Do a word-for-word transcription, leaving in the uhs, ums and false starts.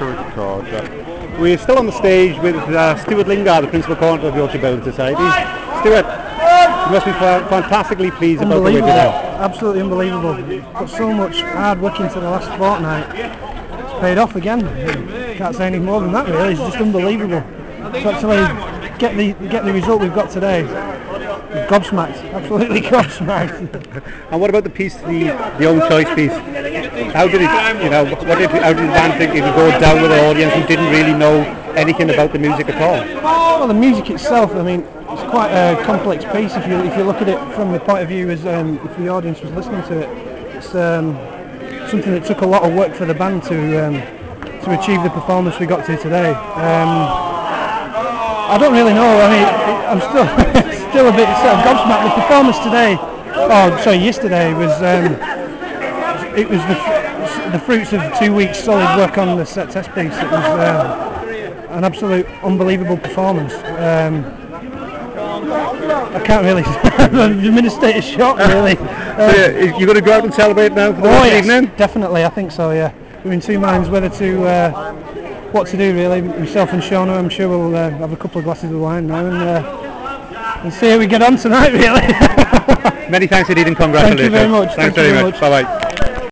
Encourage Chords. Uh, we're still on the stage with uh, Stuart Lingard, the Principal Coordinator of Yorkshire Building Society. Stuart, you must be fa- fantastically pleased about the win today. Absolutely unbelievable. Put so much hard work into the last fortnight. It's paid off again. Can't say any more than that really. It's just unbelievable. To actually get the get the result we've got today. Gobsmacked, absolutely gobsmacked. And what about the piece, the the own choice piece? How did it, you know, what did how did the band think it would go down with an audience who didn't really know anything about the music at all? Well, the music itself, I mean, it's quite a complex piece. If you if you look at it from the point of view as um, if the audience was listening to it, it's um, something that took a lot of work for the band to um, to achieve the performance we got to today. Um, I don't really know. I mean, I'm still still a bit sort of gobsmacked. The performance today, oh sorry, yesterday was um, it was the the fruits of two weeks solid work on the set test piece. It was uh, an absolute unbelievable performance. Um, I can't really. I'm in a state of shock, really. Uh, so yeah, you're going to go out and celebrate now for the oh, yes, evening? Definitely, I think so. Yeah, we're in two minds whether to. Uh, What to do really? Myself and Shauna, I'm sure we'll uh, have a couple of glasses of wine now and, uh, and see how we get on tonight. Really. Many thanks indeed and congratulations. Thank you very much. Thanks Thank very much. much. Bye bye.